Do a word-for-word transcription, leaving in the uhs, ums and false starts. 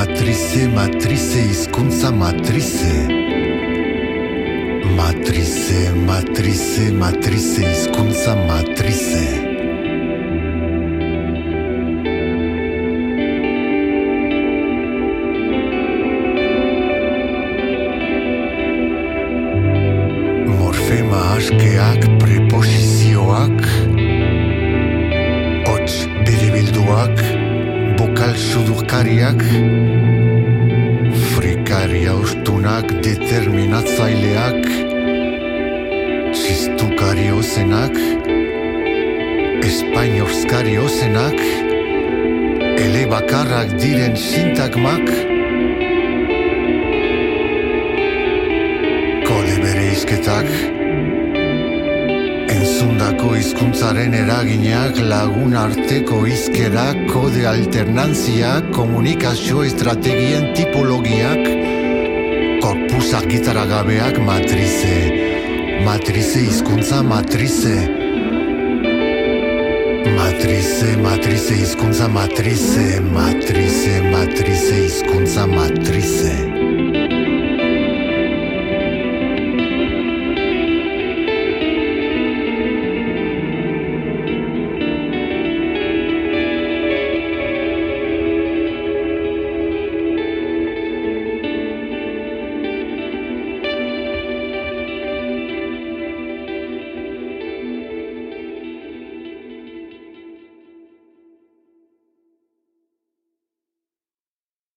Matrize, matrize, hizkuntza matrize. Matrize, matrize, matrize, hizkuntza matrize. Morfema askeak, preposizioak, hots biribilduak, bokal sudurkariak, frikaria ustunak, determinatzaileak, txistukari ozenak, espainorskari ozenak, elebakarrak diren sintagmak, kode bereizketak, entzundako hizkuntzaren eraginak, lagun arteko hizkerak, kode alternantziak, komunikazio estrategien tipologiak, korpus argitaragabeak matrize, matrize hizkuntza matrize, matrize, matrize hizkuntza matrize, matrize.